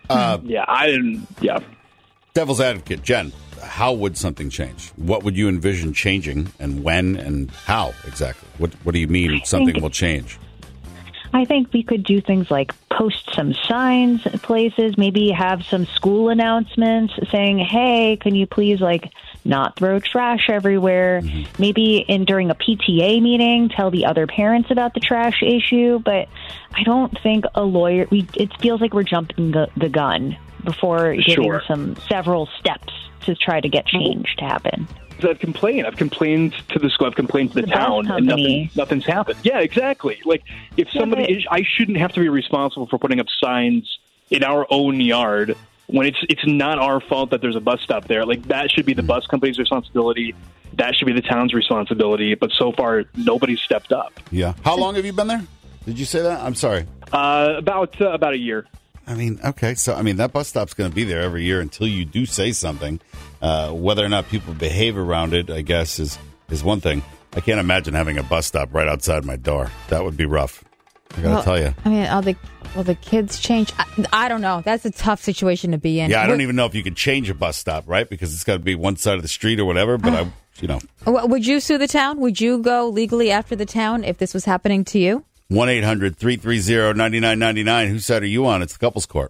Devil's advocate, Jen. How would something change? What would you envision changing, and when, and how exactly? What do you mean something will change? I think we could do things like post some signs at places, maybe have some school announcements saying, hey, can you please not throw trash everywhere? Mm-hmm. Maybe during a PTA meeting, tell the other parents about the trash issue. But I don't think a lawyer, it feels like we're jumping the gun before giving several steps to try to get change to happen. I've complained to the school. I've complained to the town, and nothing's happened. Yeah, exactly. Like if somebody, I shouldn't have to be responsible for putting up signs in our own yard when it's not our fault that there's a bus stop there. Like that should be the bus company's responsibility. That should be the town's responsibility. But so far, nobody's stepped up. Yeah. How long have you been there? Did you say that? I'm sorry. About a year. I mean, okay. So, that bus stop's going to be there every year until you do say something. Whether or not people behave around it, I guess, is one thing. I can't imagine having a bus stop right outside my door. That would be rough. I got to tell you. Will the kids change? I don't know. That's a tough situation to be in. Yeah, I don't even know if you could change a bus stop, right? Because it's got to be one side of the street or whatever. But Would you sue the town? Would you go legally after the town if this was happening to you? 1-800-330-9999. Whose side are you on? It's the Couples Court.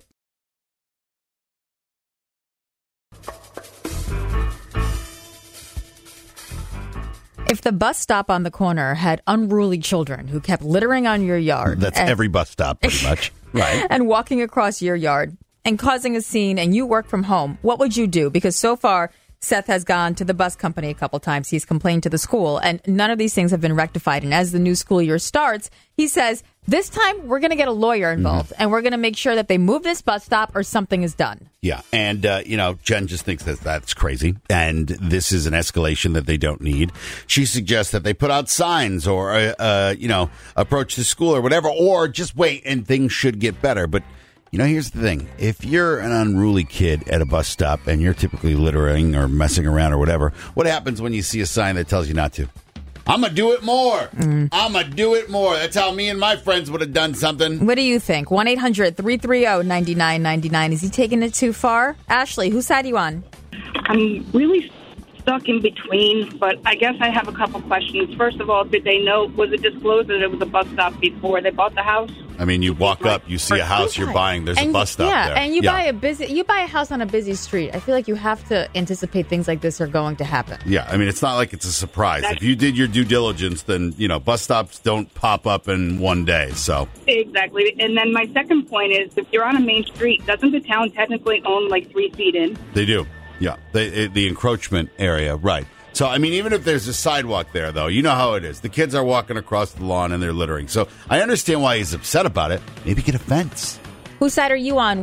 If the bus stop on the corner had unruly children who kept littering on your yard. That's every bus stop, pretty much. Right. And walking across your yard and causing a scene, and you work from home, what would you do? Because so far, Seth has gone to the bus company a couple times. He's complained to the school, and none of these things have been rectified. And as the new school year starts, he says, this time we're going to get a lawyer involved, and we're going to make sure that they move this bus stop or something is done. Yeah, and, Jen just thinks that's crazy, and this is an escalation that they don't need. She suggests that they put out signs or, approach the school or whatever, or just wait, and things should get better. But here's the thing. If you're an unruly kid at a bus stop and you're typically littering or messing around or whatever, what happens when you see a sign that tells you not to? I'm going to do it more. I'm going to do it more. That's how me and my friends would have done something. What do you think? 1-800-330-9999. Is he taking it too far? Ashley, whose side are you on? I'm really stuck in between, but I guess I have a couple questions. First of all, did they know, was it disclosed that it was a bus stop before they bought the house? You walk up, you see a house you're buying, there's a bus stop there. And you buy a house on a busy street. I feel like you have to anticipate things like this are going to happen. Yeah, it's not like it's a surprise. If you did your due diligence, then, bus stops don't pop up in one day, so. Exactly. And then my second point is, if you're on a main street, doesn't the town technically own 3 feet in? They do. Yeah, the encroachment area, right. So, even if there's a sidewalk there, though, you know how it is. The kids are walking across the lawn and they're littering. So I understand why he's upset about it. Maybe get a fence. Whose side are you on?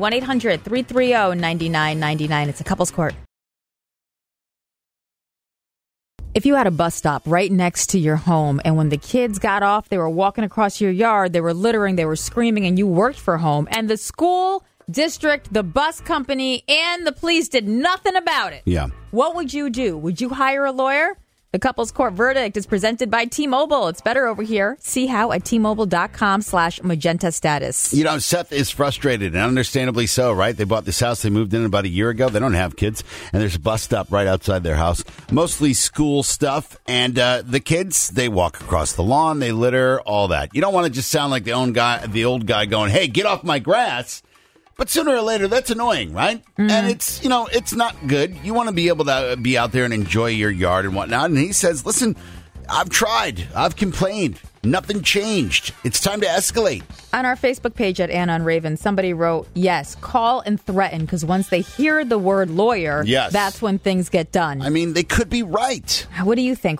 1-800-330-9999. It's a Couples Court. If you had a bus stop right next to your home and when the kids got off, they were walking across your yard, they were littering, they were screaming, and you worked for home, and the school district, the bus company, and the police did nothing about it. Yeah. What would you do? Would you hire a lawyer? The couple's court verdict is presented by T-Mobile. It's better over here. See how at T-Mobile.com/magenta status. You know, Seth is frustrated, and understandably so, right? They bought this house. They moved in about a year ago. They don't have kids, and there's a bus stop right outside their house. Mostly school stuff, and the kids, they walk across the lawn, they litter, all that. You don't want to just sound like the old guy going, hey, get off my grass. But sooner or later, that's annoying, right? Mm-hmm. And it's, you know, it's not good. You want to be able to be out there and enjoy your yard and whatnot. And he says, listen, I've tried. I've complained. Nothing changed. It's time to escalate. On our Facebook page at Anna and Raven, somebody wrote, yes, call and threaten, because once they hear the word lawyer, that's when things get done. I mean, they could be right. What do you think?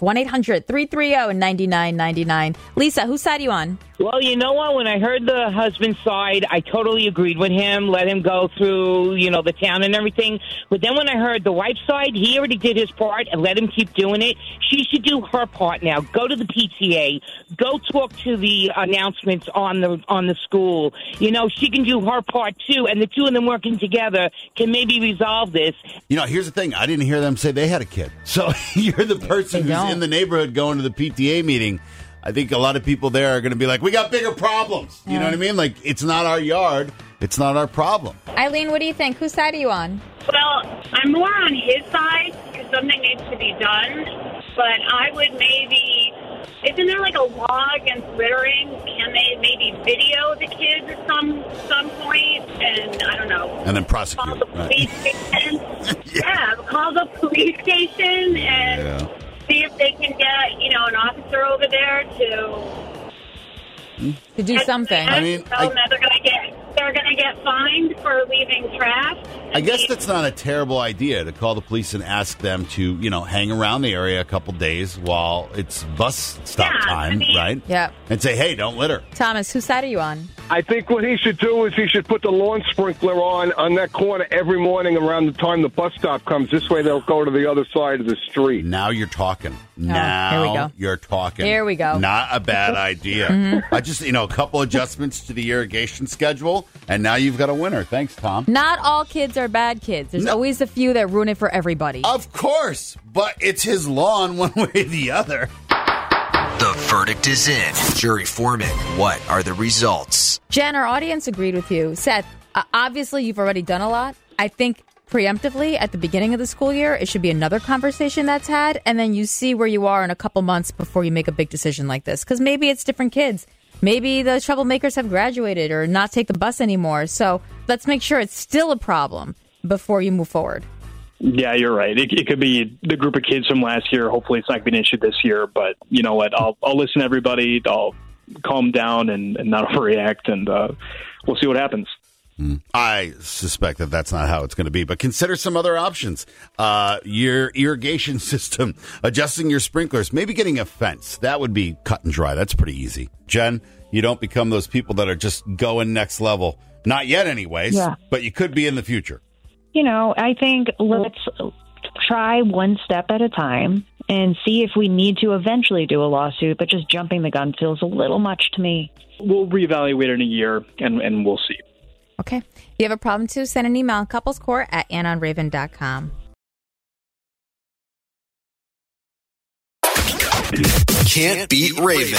1-800-330-9999. Lisa, whose side are you on? Well, you know what? When I heard the husband's side, I totally agreed with him. Let him go through, you know, the town and everything. But then when I heard the wife's side, he already did his part and let him keep doing it. She should do her part now. Go to the PTA. Go talk to the announcements on the school. You know, she can do her part too, and the two of them working together can maybe resolve this. You know, here's the thing. I didn't hear them say they had a kid. So you're the person who's in the neighborhood going to the PTA meeting. I think a lot of people there are going to be like, we got bigger problems. You know what I mean? Like, it's not our yard. It's not our problem. Eileen, what do you think? Whose side are you on? Well, I'm more on his side because something needs to be done. But I would maybe, isn't there like a law against littering? Can they maybe video the kids at some point? And I don't know. And then prosecute. Call the police station. Call the police station and see if they can get, you know, an officer over there to do something. I mean, that they're going to get fined for leaving trash. I guess that's not a terrible idea to call the police and ask them to, you know, hang around the area a couple days while it's bus stop time, right? Yeah. And say, hey, don't litter. Thomas, whose side are you on? I think what he should do is he should put the lawn sprinkler on that corner every morning around the time the bus stop comes. This way they'll go to the other side of the street. Now you're talking. Here we go. You're talking. Here we go. Not a bad idea. I just, you know, a couple adjustments to the irrigation schedule, and now you've got a winner. Thanks, Tom. Not all kids are bad kids. There's always a few that ruin it for everybody. Of course, but it's his lawn one way or the other. The verdict is in. Jury foreman, what are the results? Jen, our audience agreed with you. Seth, obviously you've already done a lot. I think preemptively at the beginning of the school year, it should be another conversation that's had, and then you see where you are in a couple months before you make a big decision like this. Because maybe it's different kids. Maybe the troublemakers have graduated or not take the bus anymore. So let's make sure it's still a problem before you move forward. Yeah, you're right. It could be the group of kids from last year. Hopefully it's not going to be an issue this year. But you know what? I'll listen to everybody. I'll calm down and not overreact, and we'll see what happens. I suspect that that's not how it's going to be, but consider some other options. Your irrigation system, adjusting your sprinklers, maybe getting a fence. That would be cut and dry. That's pretty easy. Jen, you don't become those people that are just going next level. Not yet anyways, but you could be in the future. You know, I think let's try one step at a time and see if we need to eventually do a lawsuit, but just jumping the gun feels a little much to me. We'll reevaluate in a year, and we'll see. Okay. If you have a problem, too, send an email, couplescourt@AnnOnRaven.com. Can't beat Raven.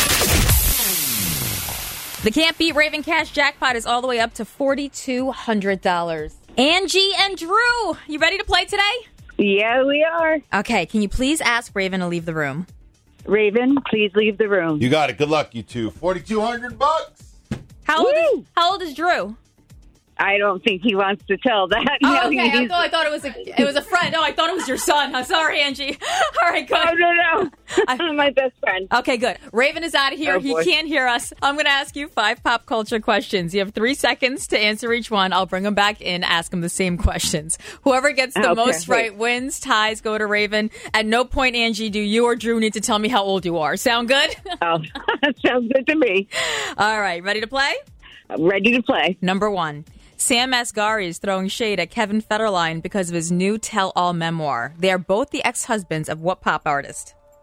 The Can't Beat Raven cash jackpot is all the way up to $4,200. Angie and Drew, you ready to play today? Yeah, we are. Okay, can you please ask Raven to leave the room? Raven, please leave the room. You got it. Good luck, you two. $4,200. How old is Drew? I don't think he wants to tell that. Oh, no, okay. I thought it was a friend. No, I thought it was your son. I'm sorry, Angie. All right, good. Oh, no. I'm my best friend. Okay, good. Raven is out of here. He can't hear us. I'm going to ask you 5 pop culture questions. You have 3 seconds to answer each one. I'll bring them back in, ask them the same questions. Whoever gets the most right wins. Ties go to Raven. At no point, Angie, do you or Drew need to tell me how old you are. Sound good? Oh, sounds good to me. All right, ready to play? Ready to play. Number 1. Sam Asghari is throwing shade at Kevin Federline because of his new tell-all memoir. They are both the ex-husbands of what pop artist?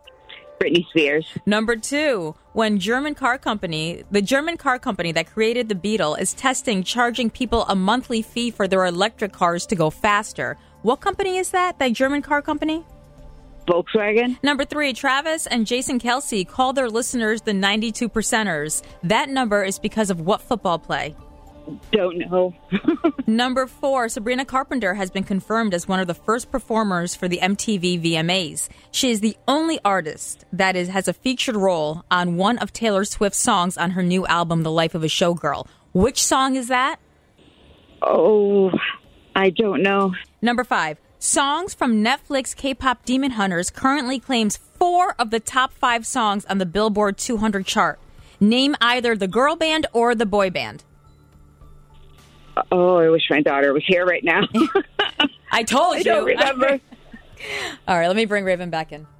Britney Spears. Number 2, when the German car company that created the Beetle is testing charging people a monthly fee for their electric cars to go faster. What company is that German car company? Volkswagen. Number 3, Travis and Jason Kelce call their listeners the 92%ers. That number is because of what football play? Don't know. Number 4, Sabrina Carpenter has been confirmed as one of the first performers for the MTV VMAs. She is the only artist that has a featured role on one of Taylor Swift's songs on her new album, The Life of a Showgirl. Which song is that? Oh, I don't know. Number 5, Songs from Netflix K-pop Demon Hunters currently claims 4 of the top 5 songs on the Billboard 200 chart. Name either the girl band or the boy band. Oh, I wish my daughter was here right now. I told you. I don't remember. All right, let me bring Raven back in.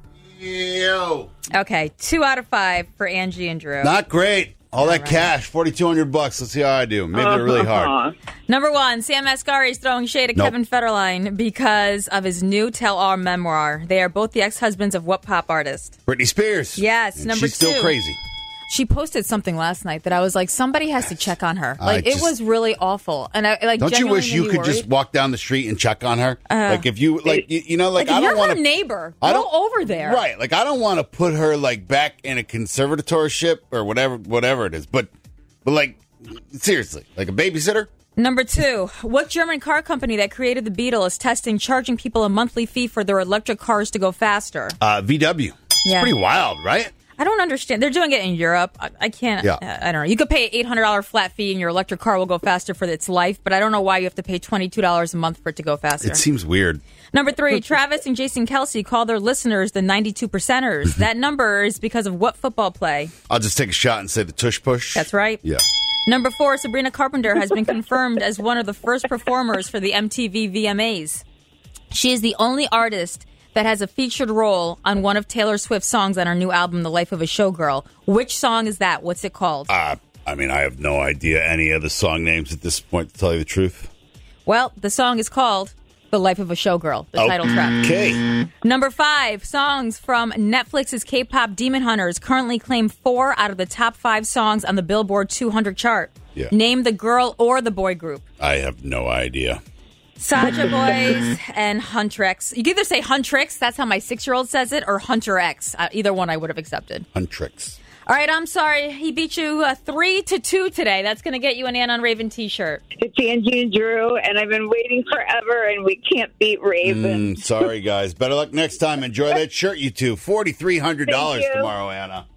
Yo. Okay, 2 out of 5 for Angie and Drew. Not great. All that cash, $4,200. Let's see how I do. Maybe they're really hard. Number 1, Sam Asghari is throwing shade at Kevin Federline because of his new tell-all memoir. They are both the ex-husbands of what pop artist? Britney Spears. Yes. And number she's 2. still crazy. She posted something last night that I was like, somebody has to check on her. Like, it was really awful. And I like. Don't you wish you could worried. just walk down the street and check on her? Like if you like, you know, like I you're don't want her to. neighbor. Go over there. Right. Like I don't want to put her like back in a conservatorship or whatever it is. But like seriously, like a babysitter. Number 2, what German car company that created the Beetle is testing charging people a monthly fee for their electric cars to go faster? VW. It's pretty wild, right? I don't understand. They're doing it in Europe. I can't. Yeah. I don't know. You could pay an $800 flat fee and your electric car will go faster for its life, but I don't know why you have to pay $22 a month for it to go faster. It seems weird. Number 3, Travis and Jason Kelce call their listeners the 92%ers. That number is because of what football play? I'll just take a shot and say the tush push. That's right. Yeah. Number 4, Sabrina Carpenter has been confirmed as one of the first performers for the MTV VMAs. She is the only artist that has a featured role on one of Taylor Swift's songs on her new album, The Life of a Showgirl. Which song is that? What's it called? I mean, I have no idea any of the song names at this point, to tell you the truth. Well, the song is called The Life of a Showgirl, the title track. Okay. Number 5, songs from Netflix's K-pop Demon Hunters currently claim 4 out of the top 5 songs on the Billboard 200 chart. Yeah. Name the girl or the boy group. I have no idea. Saja Boys and Huntrix. You can either say Huntrix, that's how my 6-year-old says it, or Hunter X. Either one I would have accepted. Huntrix. All right, I'm sorry. He beat you 3-2 today. That's going to get you an Ann on Raven t-shirt. It's Angie and Drew, and I've been waiting forever, and we can't beat Raven. Sorry, guys. Better luck next time. Enjoy that shirt, you two. $4,300 tomorrow, Anna.